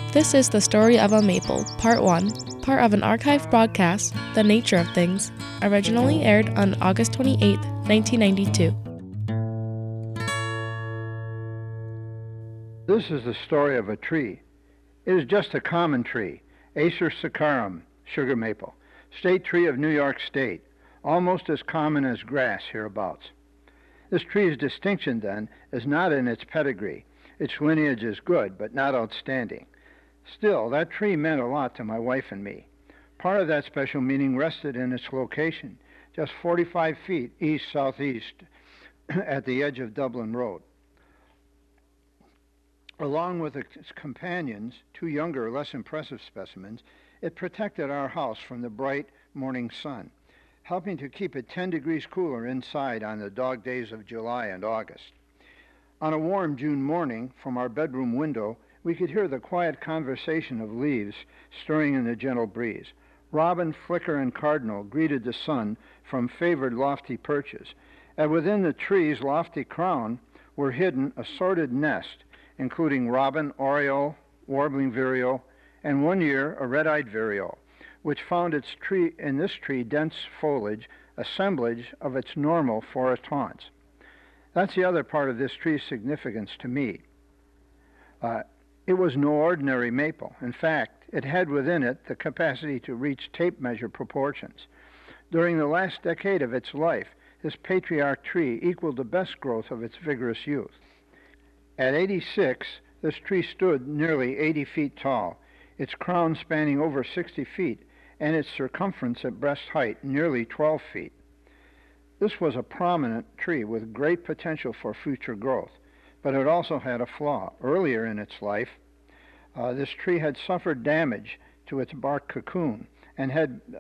This is the story of a maple, part 1, part of an archived broadcast, The Nature of Things, originally aired on August 28, 1992. This is the story of a tree. It is just a common tree, Acer saccharum, sugar maple, state tree of New York State, almost as common as grass hereabouts. This tree's distinction, then, is not in its pedigree. Its lineage is good, but not outstanding. Still, that tree meant a lot to my wife and me. Part of that special meaning rested in its location, just 45 feet east-southeast at the edge of Dublin Road. Along with its companions, two younger, less impressive specimens, it protected our house from the bright morning sun, helping to keep it 10 degrees cooler inside on the dog days of July and August. On a warm June morning, from our bedroom window, we could hear the quiet conversation of leaves stirring in the gentle breeze. Robin, flicker, and cardinal greeted the sun from favored lofty perches, and within the tree's lofty crown were hidden assorted nests, including robin, oriole, warbling vireo, and one year a red-eyed vireo, which found in this tree dense foliage, assemblage of its normal forest haunts. That's the other part of this tree's significance to me. It was no ordinary maple. In fact, it had within it the capacity to reach tape measure proportions. During the last decade of its life, this patriarch tree equaled the best growth of its vigorous youth. At 86, this tree stood nearly 80 feet tall, its crown spanning over 60 feet, and its circumference at breast height nearly 12 feet. This was a prominent tree with great potential for future growth, but it also had a flaw. Earlier in its life, this tree had suffered damage to its bark cocoon and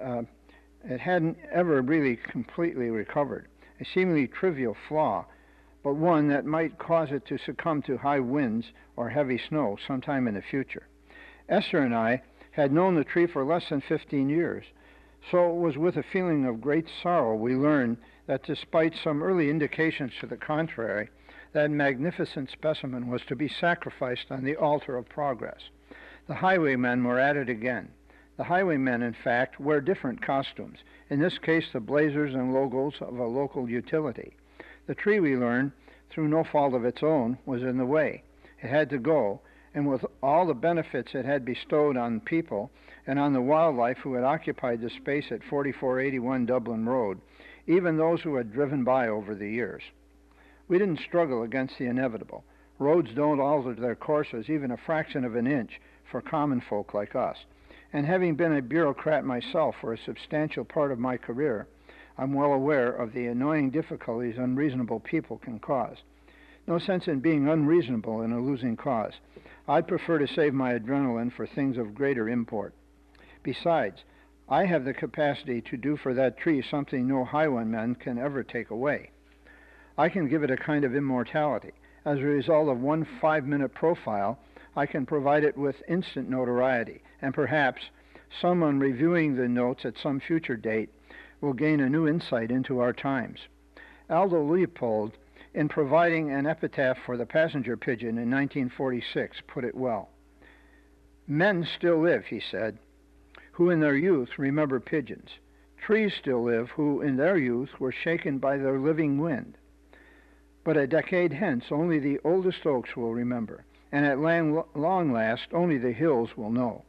it hadn't ever really completely recovered. A seemingly trivial flaw, but one that might cause it to succumb to high winds or heavy snow sometime in the future. Esther and I had known the tree for less than 15 years, so it was with a feeling of great sorrow we learned that despite some early indications to the contrary, that magnificent specimen was to be sacrificed on the altar of progress. The highwaymen were at it again. The highwaymen, in fact, wear different costumes, in this case the blazers and logos of a local utility. The tree, we learned, through no fault of its own, was in the way. It had to go, and with all the benefits it had bestowed on people and on the wildlife who had occupied the space at 4481 Dublin Road, even those who had driven by over the years. We didn't struggle against the inevitable. Roads don't alter their courses even a fraction of an inch for common folk like us. And having been a bureaucrat myself for a substantial part of my career, I'm well aware of the annoying difficulties unreasonable people can cause. No sense in being unreasonable in a losing cause. I'd prefer to save my adrenaline for things of greater import. Besides, I have the capacity to do for that tree something no highwayman can ever take away. I can give it a kind of immortality. As a result of one 5-minute profile, I can provide it with instant notoriety, and perhaps someone reviewing the notes at some future date will gain a new insight into our times. Aldo Leopold, in providing an epitaph for the passenger pigeon in 1946, put it well. Men still live, he said, who in their youth remember pigeons. Trees still live who in their youth were shaken by their living wind. But a decade hence, only the oldest oaks will remember, and at long last, only the hills will know.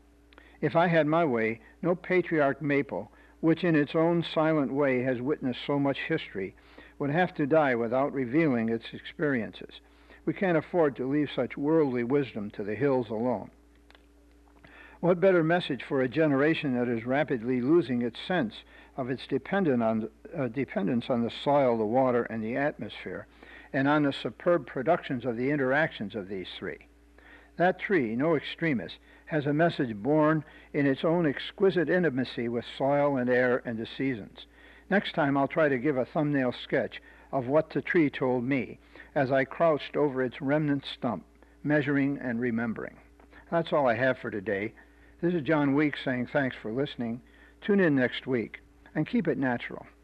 If I had my way, no patriarch maple, which in its own silent way has witnessed so much history, would have to die without revealing its experiences. We can't afford to leave such worldly wisdom to the hills alone. What better message for a generation that is rapidly losing its sense of its dependence on the soil, the water, and the atmosphere, and on the superb productions of the interactions of these three? That tree, no extremist, has a message born in its own exquisite intimacy with soil and air and the seasons. Next time I'll try to give a thumbnail sketch of what the tree told me as I crouched over its remnant stump, measuring and remembering. That's all I have for today. This is John Weeks saying thanks for listening. Tune in next week and keep it natural.